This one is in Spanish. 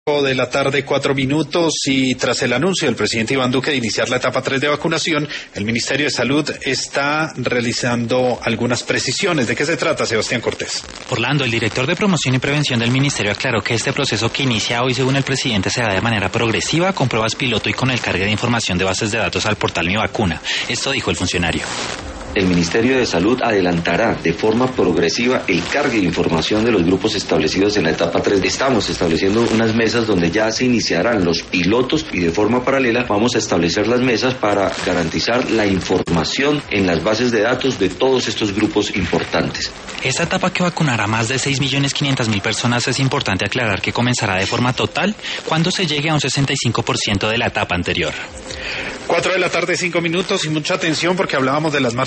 De la tarde, 4 minutos, y tras el anuncio del presidente Iván Duque de iniciar la etapa 3 de vacunación, el Ministerio de Salud está realizando algunas precisiones. ¿De qué se trata, Sebastián Cortés? Orlando, el director de promoción y prevención del Ministerio aclaró que este proceso que inicia hoy, según el presidente, se da de manera progresiva, con pruebas piloto y con el cargue de información de bases de datos al portal Mi Vacuna. Esto dijo el funcionario. El Ministerio de Salud adelantará de forma progresiva el cargue de información de los grupos establecidos en la etapa 3. Estamos estableciendo unas mesas donde ya se iniciarán los pilotos y de forma paralela vamos a establecer las mesas para garantizar la información en las bases de datos de todos estos grupos importantes. Esta etapa, que vacunará más de 6.500.000 personas, es importante aclarar que comenzará de forma total cuando se llegue a un 65% de la etapa anterior. 4 de la tarde, 5 minutos, y mucha atención porque hablábamos de las marchas